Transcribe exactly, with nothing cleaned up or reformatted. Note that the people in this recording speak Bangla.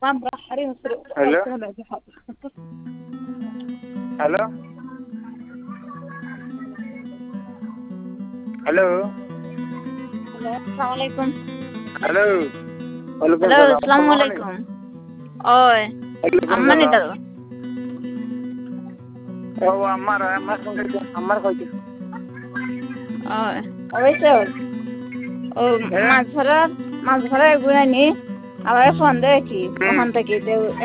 Hello hello hello Assalamualaikum. Hello ওয়ালাইকুম Halo, সালাম Assalamualaikum. Oi, ওয়ালাইকুম aman সালাম itu. ও আমার আমার সঙ্গে আমার কইতে Oi. Oise. ও মাছ ধরা মাছ ধরা এগুলো নি আবার ফোন দেয় কি ওখান থেকে